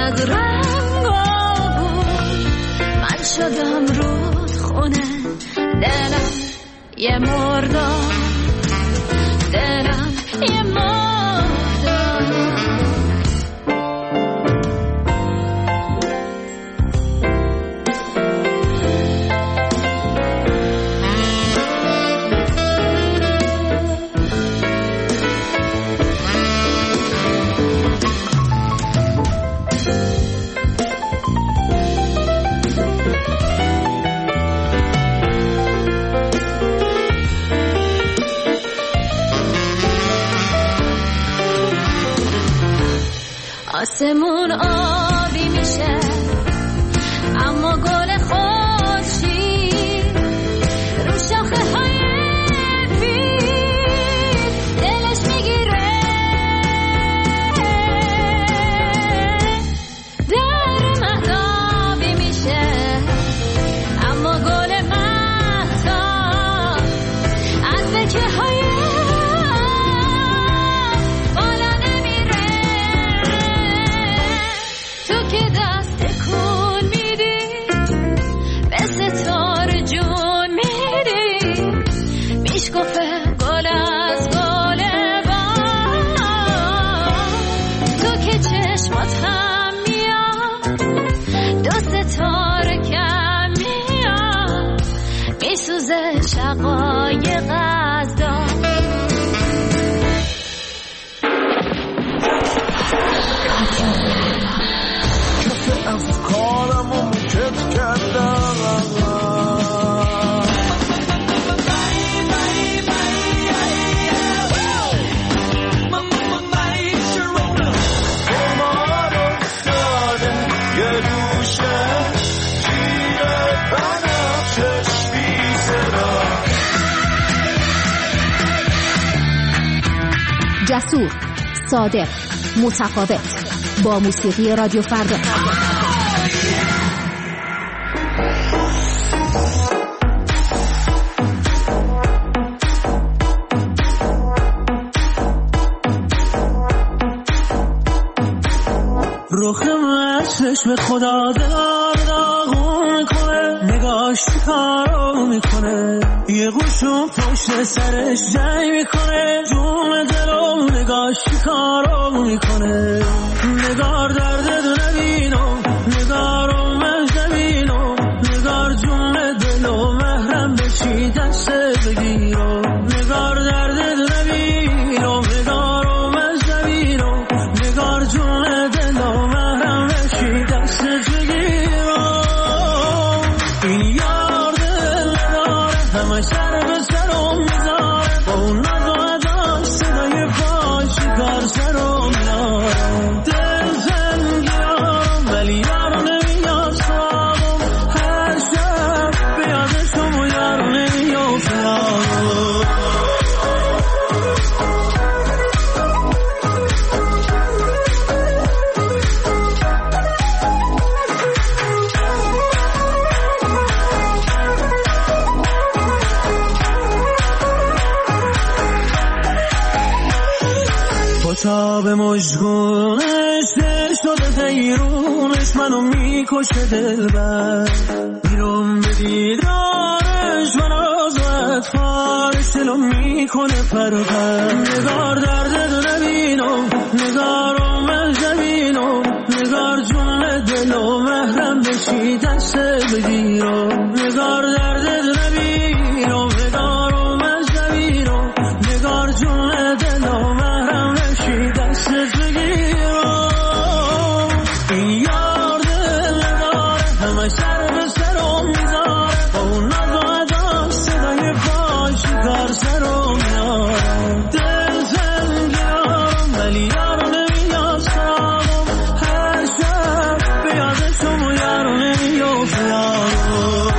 از رنگا بود، من شدم رودخونه، دلم یه مردار، دلم یه مردار. آسمون آبی میشه اما گل خورشید رو شاخه های بید دلش میگیره، در مهتابی میشه اما گل مهتاب از بکه های شقایق از دار. کف افکارم رو مکت کردم، جسور، صادق، متفاوت، با موسیقی رادیو فردا. روخم چشم خدا داغون میکنه، نگاش کارو میکنه، یه گوشون پشت سرش جنگ میکنه، جون دلو نگاش کارو میکنه، نگار درد دو نبینو، نگارو من زمینو، نگار جون دلو محرم بشی دست بگیرو، نگار درد دو نبینو، نگارو من زمینو، نگار جون دلو محرم بشی دست بگیرو. این یار دل نداره همه سر به سرم میذاره، با اون نزاده صدای پاش کار سرم میاره، دل زنگیارم ولی یارو نمیاد سامم، هر شب به یادشم و یارو نمیاد سامم. تا به مشگونش دل شده دیرونش، منو میکشه دلبر، بیرون به دیدارش من آزاد فارش دلو میکنه پرپر، نگار درد دو نبینم، نگارو من زمینم، نگار جون دلو محرم بشی دست بگیرم، نگار درد دو نبینم، نگارو من زمینم، نگار جون دلو محرم بشی دست بگیرم. این یار دل نداره همه سر به سرم میذاره، با اون نزاده صدای پاش کار سرم میاره، دل زنگیارم ولی یارو نمیاد سامم، هر شب به یادشم و یارو نمیاد سامم.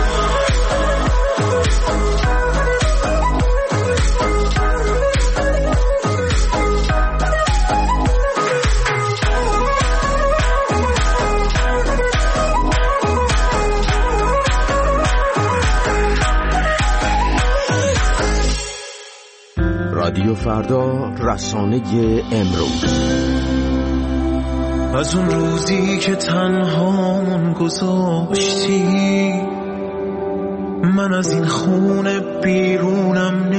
رادیو فردا، رسانه امروز. از اون روزی که تنهامون گذاشتی، من از این خونه بیرونم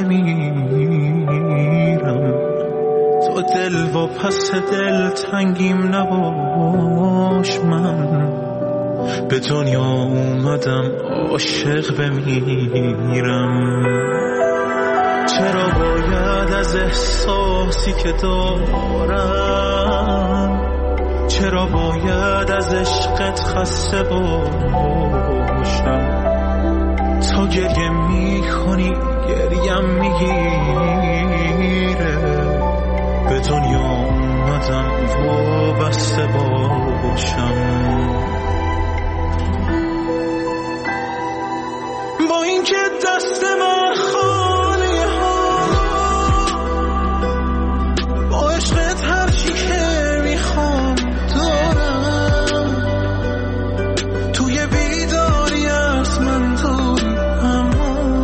نمیرم. تو دل و پس دل تنگیم نباش، من به دنیا اومدم عاشق بمیرم. چرا باید از احساسی که دارم، چرا باید از عشقت خسته باشم؟ تا گریه میکنی گریم میگیره، به دنیا اومدم وابسته باشم. با اینکه دست من خالیه ها، با عشقت هر چی که میخوام دارم. توی بیداری از من دوری، اما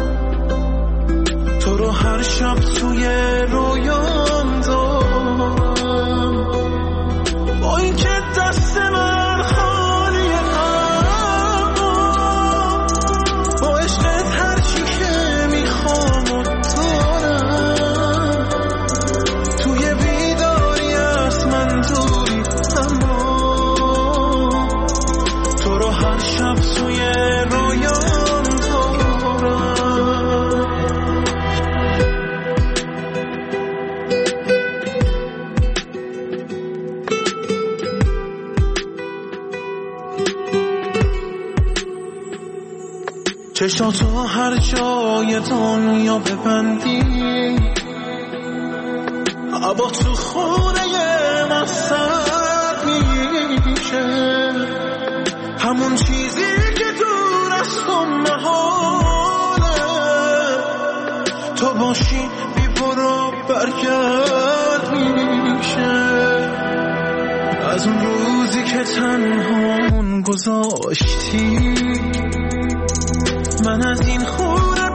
تو رو هر شب توی رویام دارم. با اینکه دست من خالیه اما با عشقت هر چی که میخوام دارم. توی بیداری از من دوری، اما تو رو هر شب توی رویام دارم. چشاتو هر جای دنیا ببندی، هوا تو خونه من سرد میشه. همون چیزی که دور از تو محاله، تو باشی بی برو برگرد میشه. از اون روزی که تنهامون گذاشتی، من از این خونه